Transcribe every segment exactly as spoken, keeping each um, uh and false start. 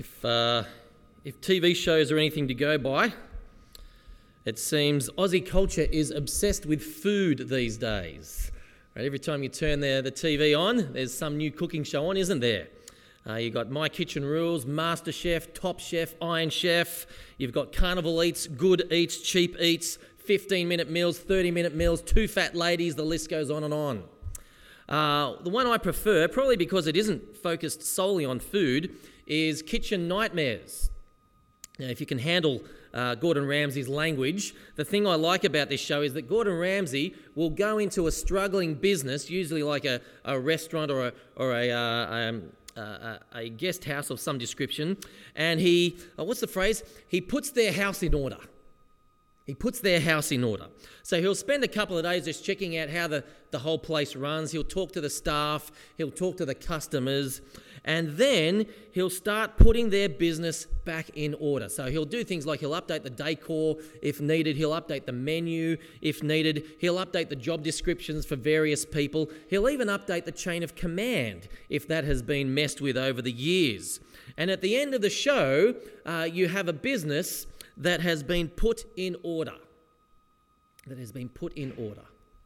If, uh, if T V shows are anything to go by, it seems Aussie culture is obsessed with food these days. Right, every time you turn the, the T V on, there's some new cooking show on, isn't there? Uh, you've got My Kitchen Rules, Master Chef, Top Chef, Iron Chef. You've got Carnival Eats, Good Eats, Cheap Eats, fifteen-minute meals, thirty-minute meals, Two Fat Ladies, the list goes on and on. Uh, the one I prefer, probably because it isn't focused solely on food, is Kitchen Nightmares. Now, if you can handle uh, Gordon Ramsay's language, the thing I like about this show is that Gordon Ramsay will go into a struggling business, usually like a, a restaurant or a, or a, uh, um, uh, a guest house of some description, and he, oh, what's the phrase? He puts their house in order. He puts their house in order. So he'll spend a couple of days just checking out how the, the whole place runs. He'll talk to the staff. He'll talk to the customers. And then he'll start putting their business back in order. So he'll do things like he'll update the decor if needed. He'll update the menu if needed. He'll update the job descriptions for various people. He'll even update the chain of command if that has been messed with over the years. And at the end of the show, uh, you have a business that has been put in order. That has been put in order.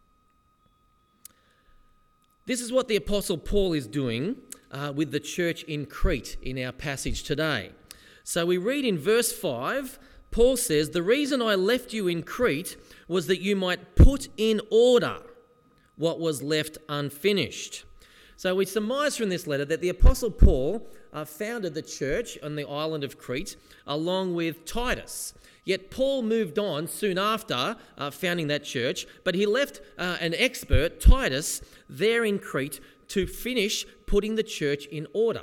This is what the Apostle Paul is doing uh, with the church in Crete in our passage today. So we read in verse five, Paul says, "The reason I left you in Crete was that you might put in order what was left unfinished." So we surmise from this letter that the Apostle Paul uh, founded the church on the island of Crete along with Titus. Yet Paul moved on soon after uh, founding that church, but he left uh, an expert, Titus, there in Crete to finish putting the church in order.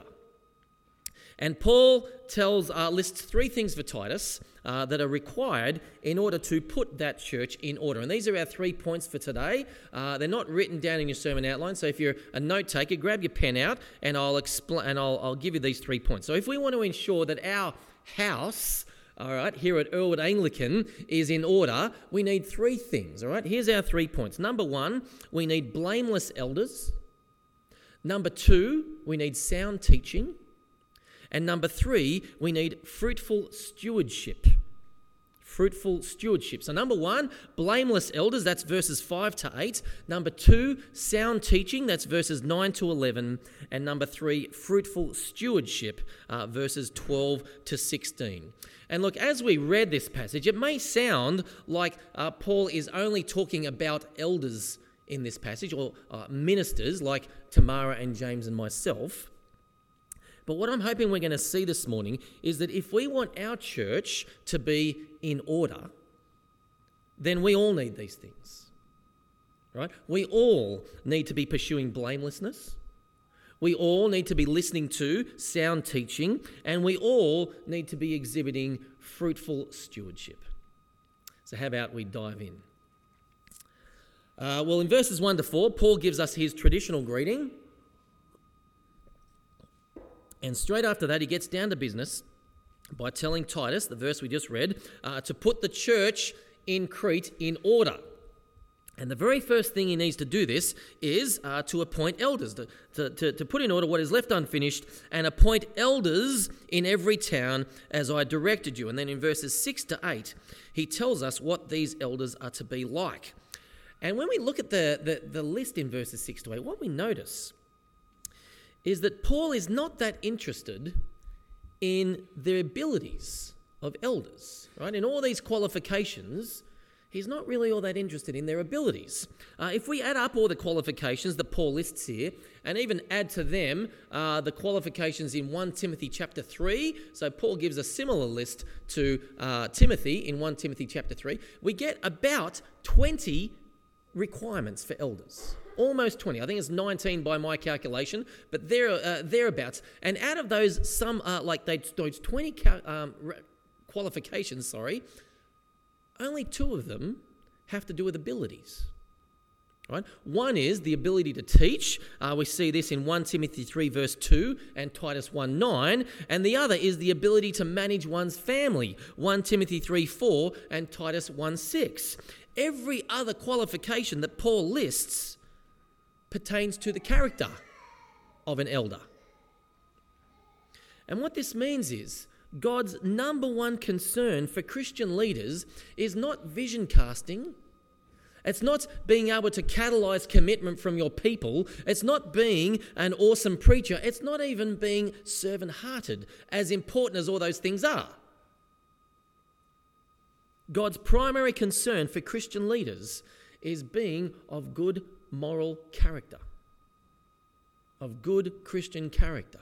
And Paul tells, uh, lists three things for Titus uh, that are required in order to put that church in order. And these are our three points for today. Uh, they're not written down in your sermon outline, so if you're a note taker, grab your pen out and I'll explain. And I'll, I'll give you these three points. So if we want to ensure that our house, all right, here at Earlwood Anglican is in order, we need three things. All right, here's our three points. Number one, we need blameless elders. Number two, we need sound teaching. And number three, we need fruitful stewardship. Fruitful stewardship. So number one, blameless elders, that's verses five to eight. Number two, sound teaching, that's verses nine to eleven. And number three, fruitful stewardship, uh, verses twelve to sixteen. And look, as we read this passage, it may sound like uh, Paul is only talking about elders in this passage, or uh, ministers like Tamara and James and myself. But what I'm hoping we're going to see this morning is that if we want our church to be in order, then we all need these things, right? We all need to be pursuing blamelessness. We all need to be listening to sound teaching, and we all need to be exhibiting fruitful stewardship. So how about we dive in? Uh, well, in verses one to four, Paul gives us his traditional greeting. And straight after that, he gets down to business by telling Titus, the verse we just read, uh, to put the church in Crete in order. And the very first thing he needs to do this is uh, to appoint elders, to, to, to, to put in order what is left unfinished and appoint elders in every town as I directed you. And then in verses six to eight, he tells us what these elders are to be like. And when we look at the, the, the list in verses six to eight, what we notice is that Paul is not that interested in the abilities of elders, right? In all these qualifications, he's not really all that interested in their abilities. Uh, if we add up all the qualifications that Paul lists here, and even add to them uh, the qualifications in First Timothy chapter three, so Paul gives a similar list to uh, Timothy in First Timothy chapter three, we get about twenty requirements for elders. Almost twenty. I think it's nineteen by my calculation, but there, uh, thereabouts. And out of those, some are like they, those twenty um, qualifications, sorry, only two of them have to do with abilities. Right? One is the ability to teach. Uh, we see this in First Timothy three verse two and Titus one nine. And the other is the ability to manage one's family. First Timothy three four and Titus one six. Every other qualification that Paul lists pertains to the character of an elder. And what this means is God's number one concern for Christian leaders is not vision casting. It's not being able to catalyse commitment from your people. It's not being an awesome preacher. It's not even being servant-hearted, as important as all those things are. God's primary concern for Christian leaders is being of good moral character, of good Christian character.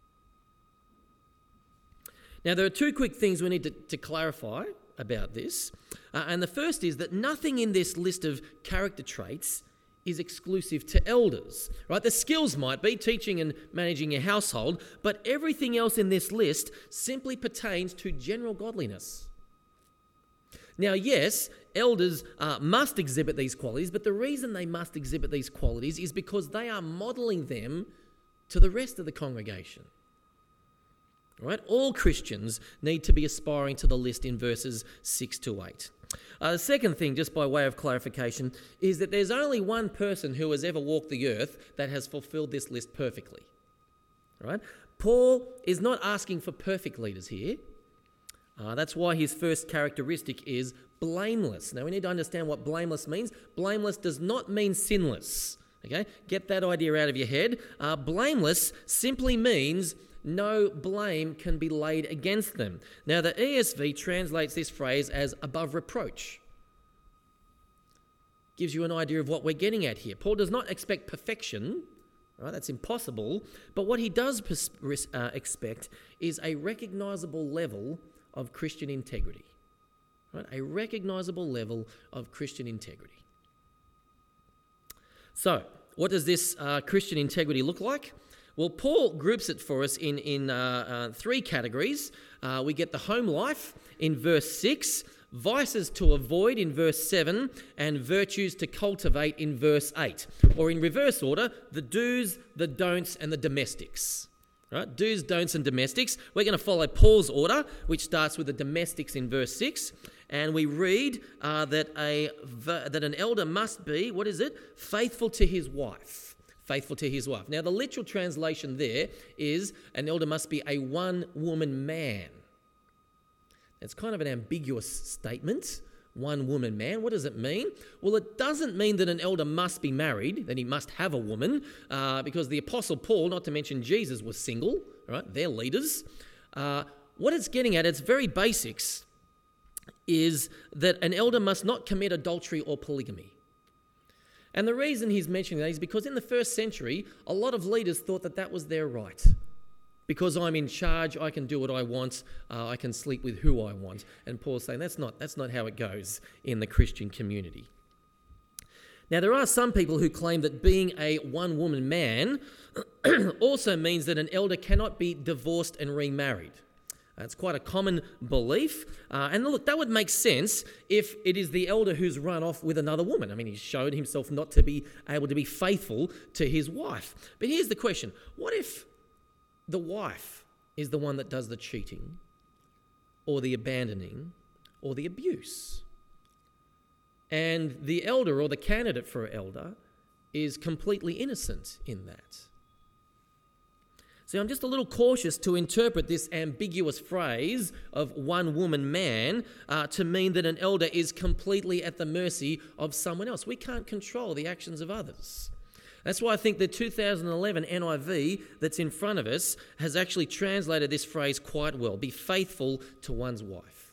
Now, there are two quick things we need to, to clarify about this. Uh, and the first is that nothing in this list of character traits is exclusive to elders, right? The skills might be teaching and managing a household, but everything else in this list simply pertains to general godliness. Now, yes, elders uh, must exhibit these qualities, but the reason they must exhibit these qualities is because they are modelling them to the rest of the congregation. Right? All Christians need to be aspiring to the list in verses six to eight. Uh, the second thing, just by way of clarification, is that there's only one person who has ever walked the earth that has fulfilled this list perfectly. Right? Paul is not asking for perfect leaders here. Uh, that's why his first characteristic is blameless. Now, we need to understand what blameless means. Blameless does not mean sinless. Okay? Get that idea out of your head. Uh, blameless simply means no blame can be laid against them. Now, the E S V translates this phrase as above reproach. Gives you an idea of what we're getting at here. Paul does not expect perfection, right? That's impossible. But what he does pers- uh, expect is a recognisable level of Christian integrity. Right? A recognisable level of Christian integrity. So, what does this uh, Christian integrity look like? Well, Paul groups it for us in, in uh, uh, three categories. Uh, we get the home life in verse six, vices to avoid in verse seven, and virtues to cultivate in verse eight. Or in reverse order, the do's, the don'ts, and the domestics. Right? Do's, don'ts, and domestics. We're going to follow Paul's order, which starts with the domestics in verse six. And we read uh, that, a, that an elder must be, what is it? Faithful to his wife. Faithful to his wife. Now, the literal translation there is an elder must be a one-woman man. It's kind of an ambiguous statement, one-woman man. What does it mean? Well, it doesn't mean that an elder must be married, that he must have a woman, uh, because the Apostle Paul, not to mention Jesus, was single, right? They're leaders. Uh, what it's getting at, its very basics, is that an elder must not commit adultery or polygamy. And the reason he's mentioning that is because in the first century, a lot of leaders thought that that was their right. Because I'm in charge, I can do what I want, uh, I can sleep with who I want. And Paul's saying that's not, that's not how it goes in the Christian community. Now, there are some people who claim that being a one-woman man also means that an elder cannot be divorced and remarried. That's quite a common belief. Uh, and look, that would make sense if it is the elder who's run off with another woman. I mean, he's showed himself not to be able to be faithful to his wife. But here's the question. What if the wife is the one that does the cheating or the abandoning or the abuse? And the elder or the candidate for elder is completely innocent in that. See, I'm just a little cautious to interpret this ambiguous phrase of one-woman man uh, to mean that an elder is completely at the mercy of someone else. We can't control the actions of others. That's why I think the two thousand eleven N I V that's in front of us has actually translated this phrase quite well. Be faithful to one's wife.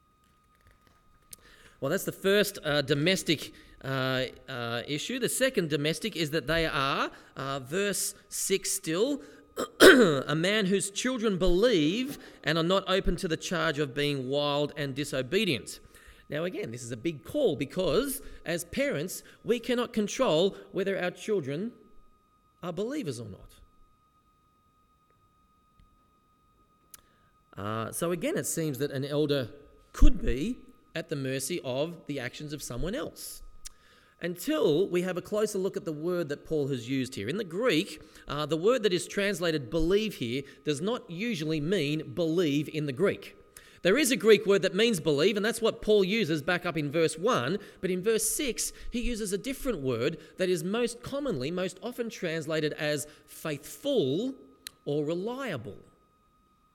Well, that's the first uh, domestic uh, uh, issue. The second domestic is that they are, uh, verse six still, a man whose children believe and are not open to the charge of being wild and disobedient. Now, again, this is a big call because as parents, we cannot control whether our children are believers or not. Uh, so again, it seems that an elder could be at the mercy of the actions of someone else. Until we have a closer look at the word that Paul has used here. In the Greek, uh, the word that is translated believe here does not usually mean believe in the Greek. There is a Greek word that means believe, and that's what Paul uses back up in verse one, but in verse six, he uses a different word that is most commonly, most often translated as faithful or reliable.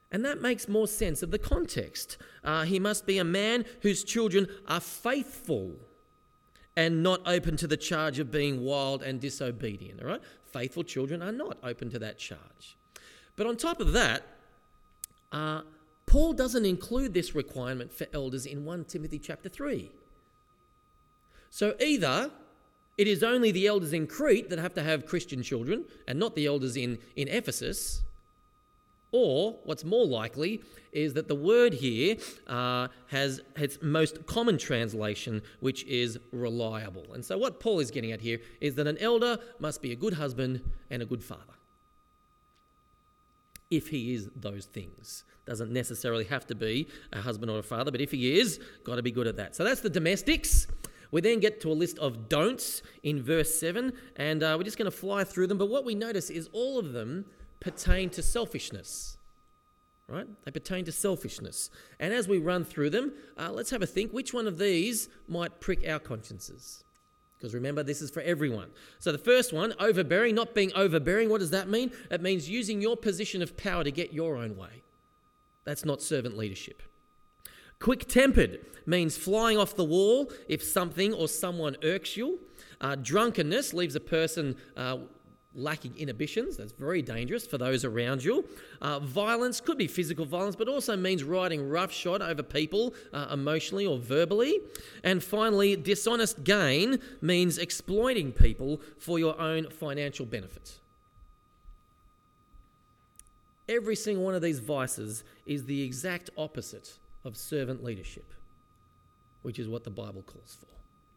And that makes more sense of the context. Uh, he must be a man whose children are faithful and not open to the charge of being wild and disobedient. All right? Faithful children are not open to that charge. But on top of that, uh, Paul doesn't include this requirement for elders in First Timothy chapter three. So either it is only the elders in Crete that have to have Christian children and not the elders in, in Ephesus, or what's more likely is that the word here uh, has its most common translation, which is reliable. And so what Paul is getting at here is that an elder must be a good husband and a good father. If he is those things. Doesn't necessarily have to be a husband or a father, but if he is, got to be good at that. So that's the domestics. We then get to a list of don'ts in verse seven, and uh, we're just going to fly through them. But what we notice is all of them pertain to selfishness, right? They pertain to selfishness. And as we run through them, uh, let's have a think. Which one of these might prick our consciences? Because remember, this is for everyone. So the first one, overbearing, not being overbearing. What does that mean? It means using your position of power to get your own way. That's not servant leadership. Quick-tempered means flying off the wall if something or someone irks you. Uh, drunkenness leaves a person uh, lacking inhibitions. That's very dangerous for those around you. Uh, violence could be physical violence, but also means riding roughshod over people uh, emotionally or verbally. And finally, dishonest gain means exploiting people for your own financial benefit. Every single one of these vices is the exact opposite of servant leadership, which is what the Bible calls for.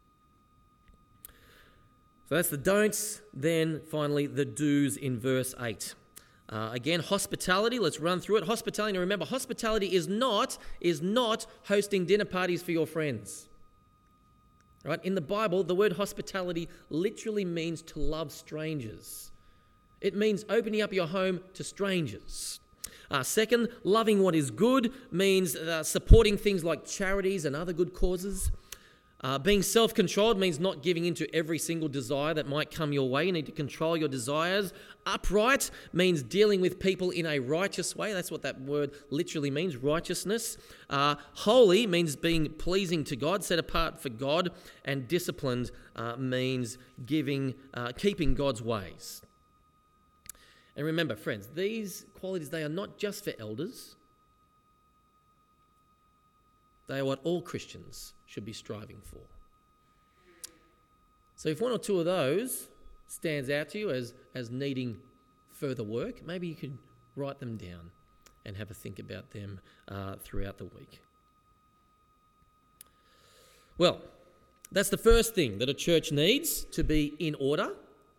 So that's the don'ts. Then finally, the do's in verse eight. Uh, again, hospitality. Let's run through it. Hospitality. Now remember, hospitality is not is not hosting dinner parties for your friends. Right? In the Bible, the word hospitality literally means to love strangers. It means opening up your home to strangers. Uh, second, loving what is good means uh, supporting things like charities and other good causes. Uh, being self-controlled means not giving in to every single desire that might come your way. You need to control your desires. Upright means dealing with people in a righteous way. That's what that word literally means, righteousness. Uh, holy means being pleasing to God, set apart for God. And disciplined uh, means giving, uh, keeping God's ways. And remember, friends, these qualities, they are not just for elders. They are what all Christians should be striving for. So if one or two of those stands out to you as, as needing further work, maybe you could write them down and have a think about them uh, throughout the week. Well, that's the first thing that a church needs to be in order.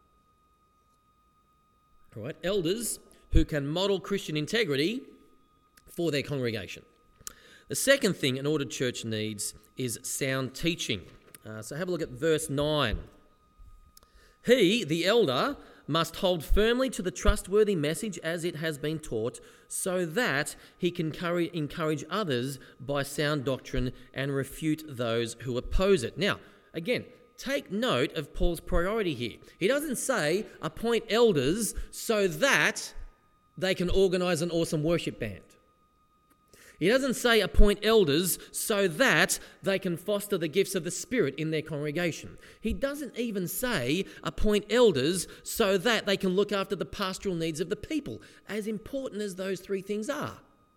All right, elders who can model Christian integrity for their congregation. The second thing an ordered church needs is sound teaching. Uh, so have a look at verse nine. He, the elder, must hold firmly to the trustworthy message as it has been taught, so that he can carry, encourage others by sound doctrine and refute those who oppose it. Now, again, take note of Paul's priority here. He doesn't say appoint elders so that they can organise an awesome worship band. He doesn't say appoint elders so that they can foster the gifts of the Spirit in their congregation. He doesn't even say appoint elders so that they can look after the pastoral needs of the people, as important as those three things are.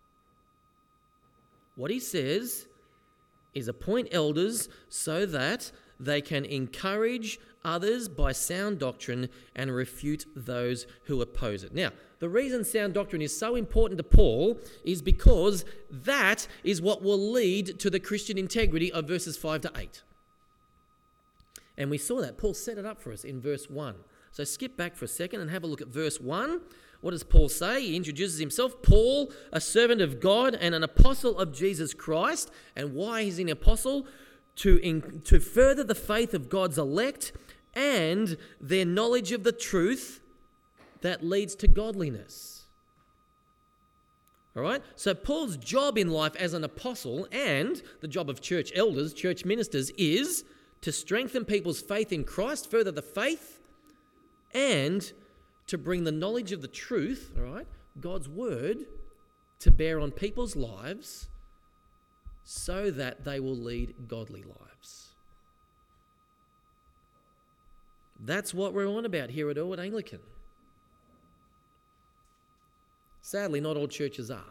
What he says is appoint elders so that they can encourage others by sound doctrine and refute those who oppose it. Now, the reason sound doctrine is so important to Paul is because that is what will lead to the Christian integrity of verses five to eight. And we saw that. Paul set it up for us in verse one. So skip back for a second and have a look at verse one. What does Paul say? He introduces himself. Paul, a servant of God and an apostle of Jesus Christ. And why is he an apostle? To, in, to further the faith of God's elect and their knowledge of the truth that leads to godliness. All right? So Paul's job in life as an apostle and the job of church elders, church ministers, is to strengthen people's faith in Christ, further the faith, and to bring the knowledge of the truth, all right, God's word, to bear on people's lives so that they will lead godly lives. That's what we're on about here at Elwood Anglican. Sadly, not all churches are.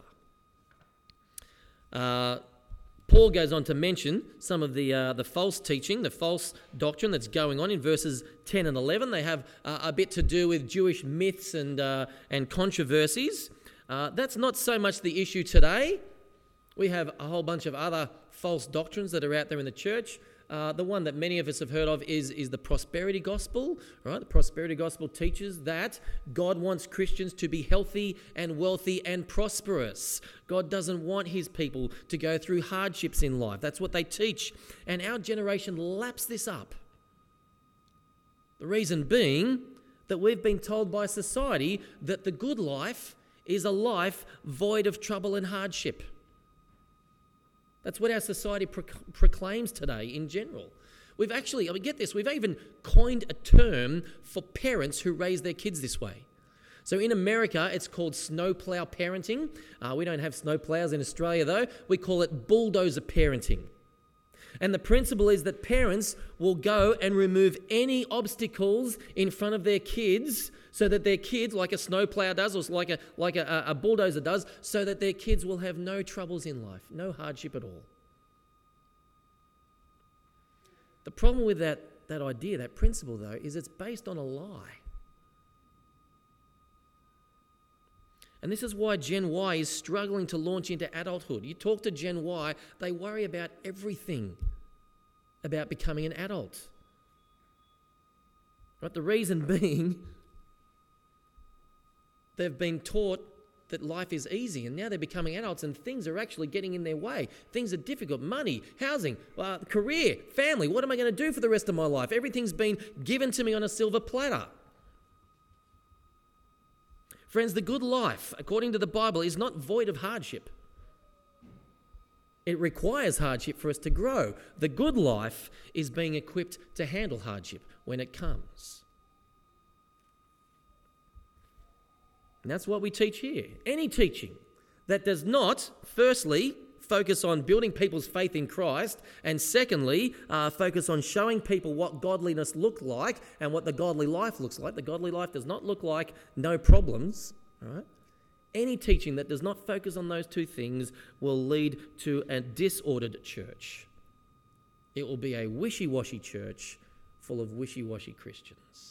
Uh, Paul goes on to mention some of the uh, the false teaching, the false doctrine that's going on in verses ten and eleven. They have uh, a bit to do with Jewish myths and uh, and controversies. Uh, that's not so much the issue today. We have a whole bunch of other false doctrines that are out there in the church. Uh, the one that many of us have heard of is, is the prosperity gospel. Right? The prosperity gospel teaches that God wants Christians to be healthy and wealthy and prosperous. God doesn't want his people to go through hardships in life. That's what they teach. And our generation laps this up. The reason being that we've been told by society that the good life is a life void of trouble and hardship. That's what our society pro- proclaims today in general. We've actually, I mean, get this, we've even coined a term for parents who raise their kids this way. So in America, it's called snowplow parenting. Uh, we don't have snowplows in Australia though. We call it bulldozer parenting. And the principle is that parents will go and remove any obstacles in front of their kids so that their kids, like a snowplow does or like a like a, a bulldozer does, so that their kids will have no troubles in life, no hardship at all. The problem with that, that idea, that principle though, is it's based on a lie. And this is why Gen Y is struggling to launch into adulthood. You talk to Gen Y, they worry about everything about becoming an adult. Right? The reason being, they've been taught that life is easy, and now they're becoming adults and things are actually getting in their way. Things are difficult. Money, housing, uh, career, family. What am I going to do for the rest of my life? Everything's been given to me on a silver platter. Friends, the good life, according to the Bible, is not void of hardship. It requires hardship for us to grow. The good life is being equipped to handle hardship when it comes. And that's what we teach here. Any teaching that does not, firstly, focus on building people's faith in Christ, and secondly, uh, focus on showing people what godliness looks like and what the godly life looks like. The godly life does not look like no problems, all right? Any teaching that does not focus on those two things will lead to a disordered church. It will be a wishy-washy church full of wishy-washy Christians.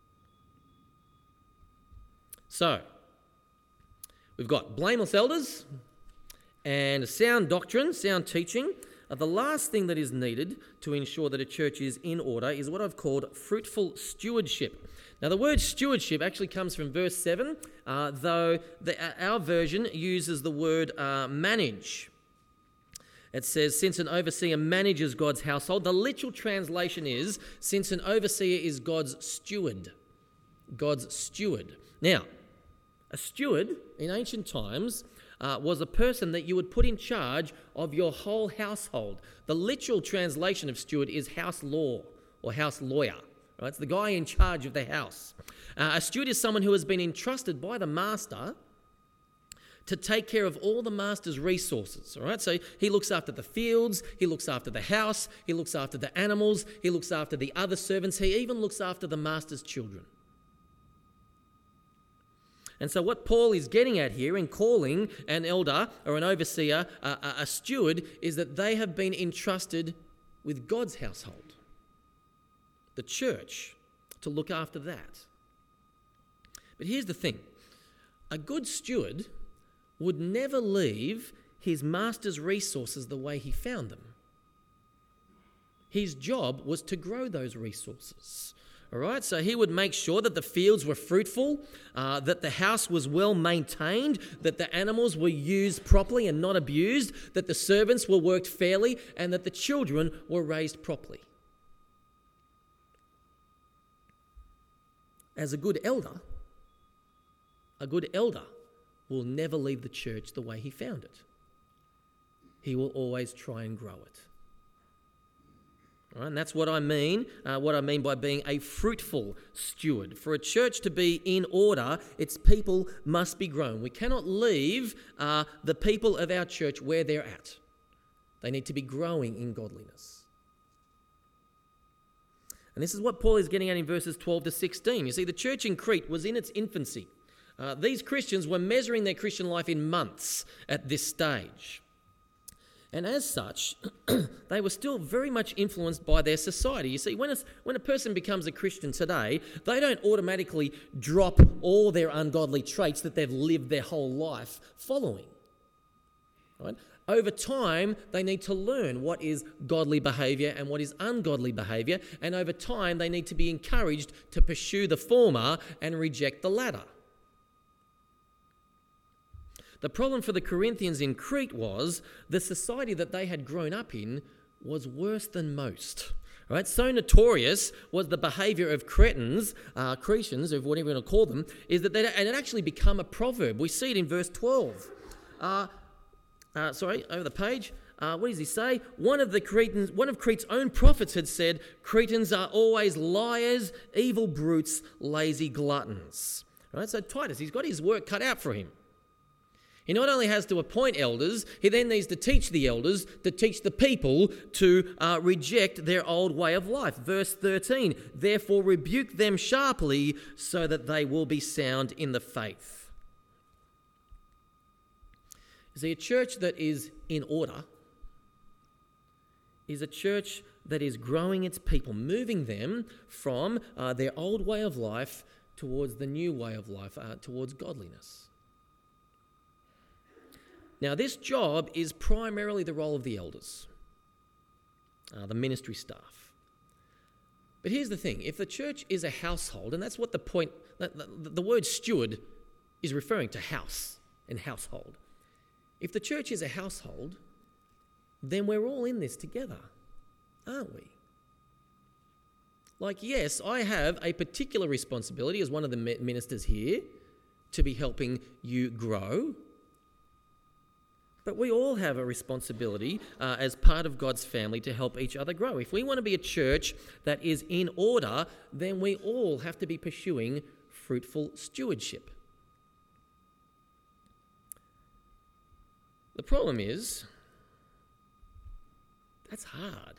So, we've got blameless elders and sound doctrine, sound teaching. Uh, the last thing that is needed to ensure that a church is in order is what I've called fruitful stewardship. Now, the word stewardship actually comes from verse seven, uh, though the, uh, our version uses the word uh, manage. It says, since an overseer manages God's household. The literal translation is, since an overseer is God's steward. God's steward. Now, a steward in ancient times uh, was a person that you would put in charge of your whole household. The literal translation of steward is house law or house lawyer. Right? It's the guy in charge of the house. Uh, a steward is someone who has been entrusted by the master to take care of all the master's resources. All right? So he looks after the fields, he looks after the house, he looks after the animals, he looks after the other servants, he even looks after the master's children. And so what Paul is getting at here in calling an elder or an overseer a, a, a steward is that they have been entrusted with God's household, the church, to look after that. But here's the thing. A good steward would never leave his master's resources the way he found them. His job was to grow those resources. All right, so he would make sure that the fields were fruitful, uh, that the house was well maintained, that the animals were used properly and not abused, that the servants were worked fairly, and that the children were raised properly. As a good elder, a good elder will never leave the church the way he found it. He will always try and grow it. All right, and that's what I mean, uh, what I mean by being a fruitful steward. For a church to be in order, its people must be grown. We cannot leave uh, the people of our church where they're at. They need to be growing in godliness. And this is what Paul is getting at in verses twelve to sixteen. You see, the church in Crete was in its infancy. Uh, these Christians were measuring their Christian life in months at this stage. And as such, they were still very much influenced by their society. You see, when, it's, when a person becomes a Christian today, they don't automatically drop all their ungodly traits that they've lived their whole life following. Right? Over time, they need to learn what is godly behaviour and what is ungodly behaviour. And over time, they need to be encouraged to pursue the former and reject the latter. The problem for the Corinthians in Crete was the society that they had grown up in was worse than most. Right? So notorious was the behaviour of Cretans, uh, Cretans, or whatever you want to call them, is that they, and it actually become a proverb. We see it in verse twelve. Uh, uh, sorry, over the page. Uh, what does he say? One of the Cretans, one of Crete's own prophets had said, "Cretans are always liars, evil brutes, lazy gluttons." Right? So Titus, he's got his work cut out for him. He not only has to appoint elders, he then needs to teach the elders, to teach the people to uh, reject their old way of life. Verse thirteen, therefore rebuke them sharply so that they will be sound in the faith. You see, a church that is in order is a church that is growing its people, moving them from uh, their old way of life towards the new way of life, uh, towards godliness. Now, this job is primarily the role of the elders, uh, the ministry staff. But here's the thing. If the church is a household, and that's what the point, the, the, the word steward is referring to house and household. If the church is a household, then we're all in this together, aren't we? Like, yes, I have a particular responsibility as one of the ministers here to be helping you grow. But we all have a responsibility uh, as part of God's family to help each other grow. If we want to be a church that is in order, then we all have to be pursuing fruitful stewardship. The problem is, that's hard.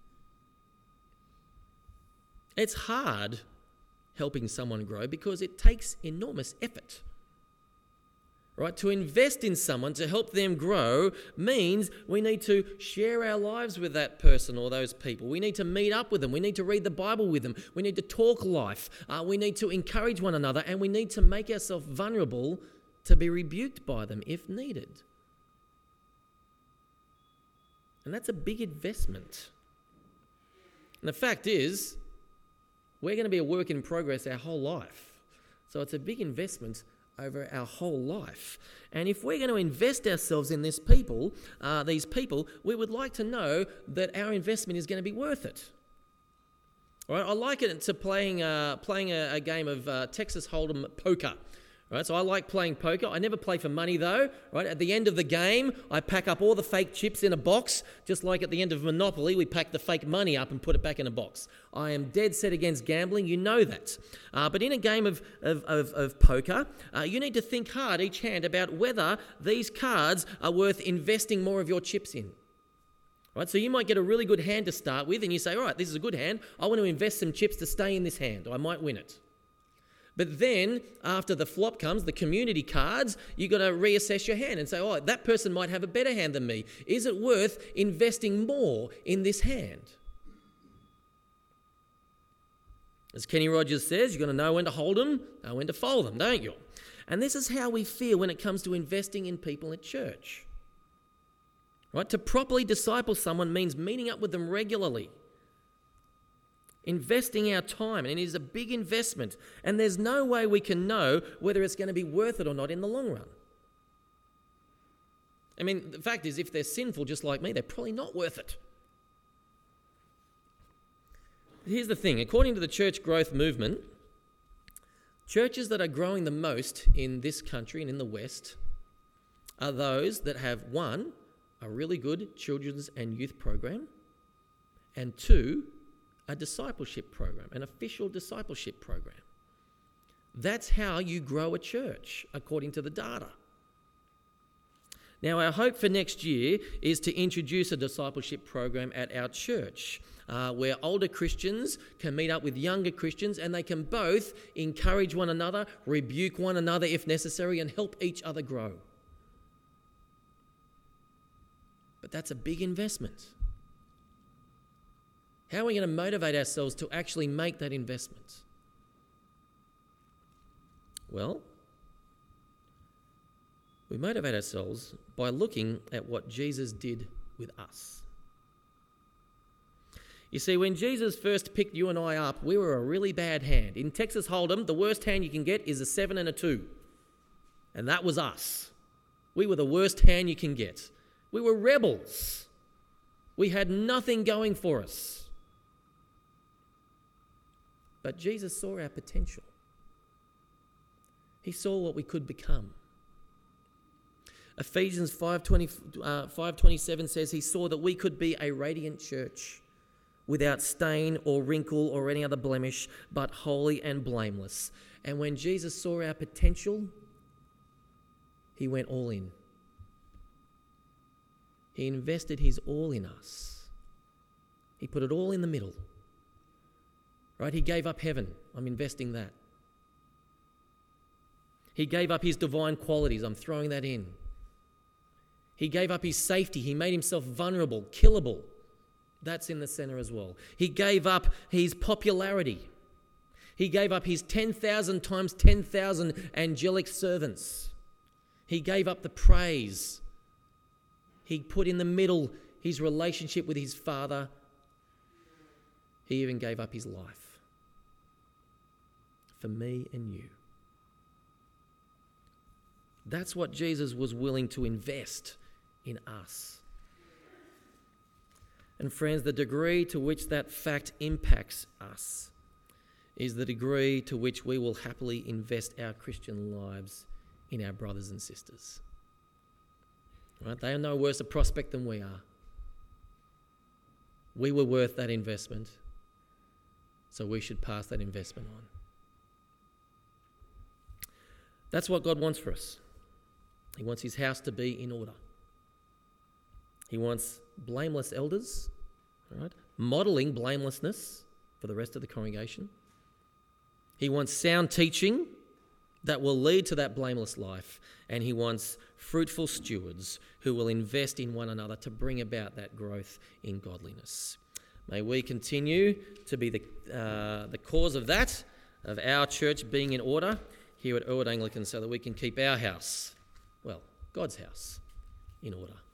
It's hard helping someone grow because it takes enormous effort. Right? To invest in someone to help them grow means we need to share our lives with that person or those people. We need to meet up with them. We need to read the Bible with them. We need to talk life. Uh, we need to encourage one another, and we need to make ourselves vulnerable to be rebuked by them if needed. And that's a big investment. And the fact is, we're going to be a work in progress our whole life. So it's a big investment over our whole life. And if we're going to invest ourselves in this people, uh, these people, we would like to know that our investment is going to be worth it. All right, I like it to playing uh, playing a, a game of uh, Texas Hold'em poker. Right, so I like playing poker. I never play for money though. Right, at the end of the game, I pack up all the fake chips in a box, just like at the end of Monopoly, we pack the fake money up and put it back in a box. I am dead set against gambling. You know that. Uh, but in a game of of, of, of poker, uh, you need to think hard each hand about whether these cards are worth investing more of your chips in. Right, so you might get a really good hand to start with, and you say, "All right, this is a good hand. I want to invest some chips to stay in this hand. I might win it." But then, after the flop comes, the community cards, you've got to reassess your hand and say, oh, that person might have a better hand than me. Is it worth investing more in this hand? As Kenny Rogers says, you've got to know when to hold them, know when to fold them, don't you? And this is how we feel when it comes to investing in people at church. Right? To properly disciple someone means meeting up with them regularly. Investing our time, and it is a big investment, and there's no way we can know whether it's going to be worth it or not in the long run. I mean, the fact is, if they're sinful just like me, they're probably not worth it. But here's the thing, according to the church growth movement, churches that are growing the most in this country and in the West are those that have, one, a really good children's and youth program, and two, a discipleship program, an official discipleship program. That's how you grow a church, according to the data. Now, our hope for next year is to introduce a discipleship program at our church uh, where older Christians can meet up with younger Christians and they can both encourage one another, rebuke one another if necessary, and help each other grow. But that's a big investment. How are we going to motivate ourselves to actually make that investment? Well, we motivate ourselves by looking at what Jesus did with us. You see, when Jesus first picked you and I up, we were a really bad hand. In Texas Hold'em, the worst hand you can get is a seven and a two. And that was us. We were the worst hand you can get. We were rebels. We had nothing going for us. But Jesus saw our potential. He saw what we could become. Ephesians five twenty-seven says he saw that we could be a radiant church without stain or wrinkle or any other blemish, but holy and blameless. And when Jesus saw our potential, he went all in. He invested his all in us. He put it all in the middle. Right? He gave up heaven. I'm investing that. He gave up his divine qualities. I'm throwing that in. He gave up his safety. He made himself vulnerable, killable. That's in the center as well. He gave up his popularity. He gave up his ten thousand times ten thousand angelic servants. He gave up the praise. He put in the middle his relationship with his Father. He even gave up his life for me and you. That's what Jesus was willing to invest in us. And friends, the degree to which that fact impacts us is the degree to which we will happily invest our Christian lives in our brothers and sisters. Right? They are no worse a prospect than we are. We were worth that investment, so we should pass that investment on. That's what God wants for us. He wants his house to be in order. He wants blameless elders, right? Modelling blamelessness for the rest of the congregation. He wants sound teaching that will lead to that blameless life. And he wants fruitful stewards who will invest in one another to bring about that growth in godliness. May we continue to be the, uh, the cause of that, of our church being in order here at Elwood Anglican, so that we can keep our house, well, God's house, in order.